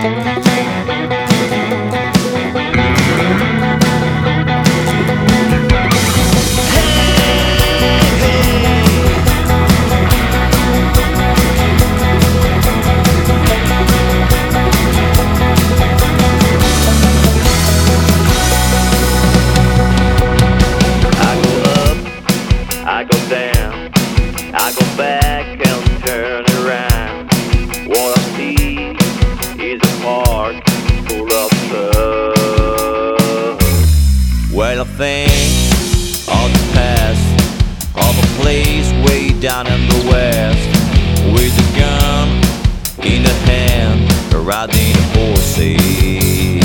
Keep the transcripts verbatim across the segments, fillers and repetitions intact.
I go down, I go back and turn around. What I see is a park full of love. Well, I think of the past, of a place way down in the west, with a gun in the hand, riding horses.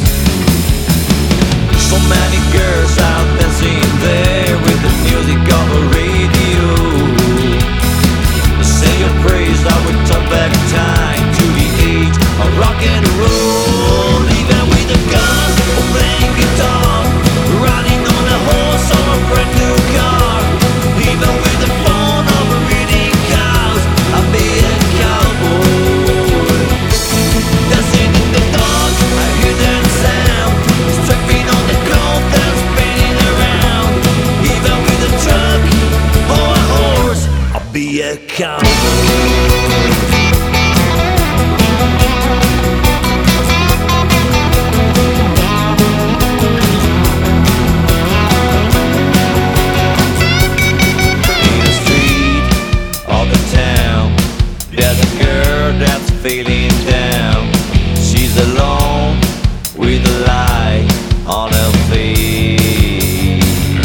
So many girls out dancing there with the music on the radio. Say your praise, I would turn back time to the age of rock and roll. Even with a gun or playing guitar, riding on a horse or a brand new car. Even with the phone or reading cows, I'll be a cowboy. Dancing in the dark, I hear that sound, stepping on the cold and spinning around. Even with a truck or a horse, I'll be a cowboy. That's feeling down. She's alone with a light on her face.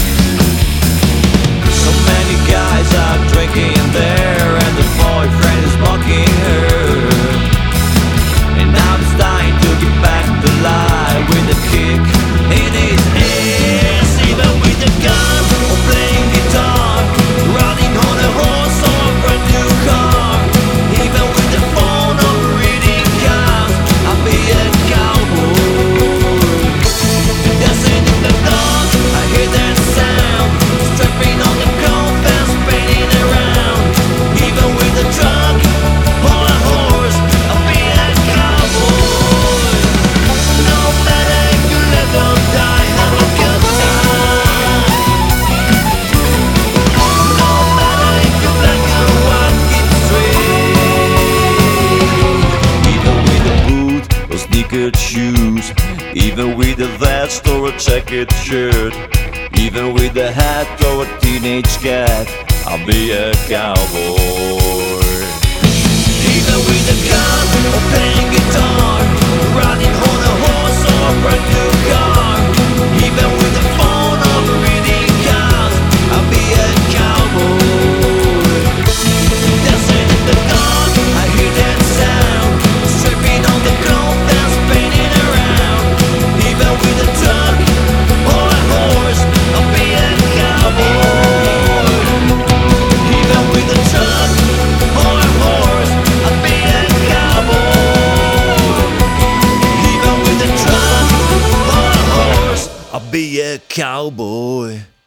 So many guys are drinking there, and the boyfriend is mocking her. And now it's time to get back to life with a kick in his ass. Even with a gun or playing guitar, riding on a horse or a brand new car. Even with the phone or reading cows, I'll be a cowboy. Dancing in the dark, I hear that sound, strapping on the coat and spinning around. Even with a truck or a horse, I'll be a cowboy. No matter if you live or die, have a good time. No matter if you're black or white, keep straight. Even with a boot or sneakered shoes, even with a vest or a checkered shirt, even with a hat or a teenage cat, I'll be a cowboy. Even with a gun or playing guitar, riding on a horse or a brand new car, even with a phone or reading cows, I'll be a cowboy. Dancing in the dark, I hear that sound, stripping on the cloth and spinning around. Even with a truck or a horse, I'll be a cowboy. Even with a truck or a horse, I'll be a cowboy. Even with a truck or a horse, I'll be a cowboy.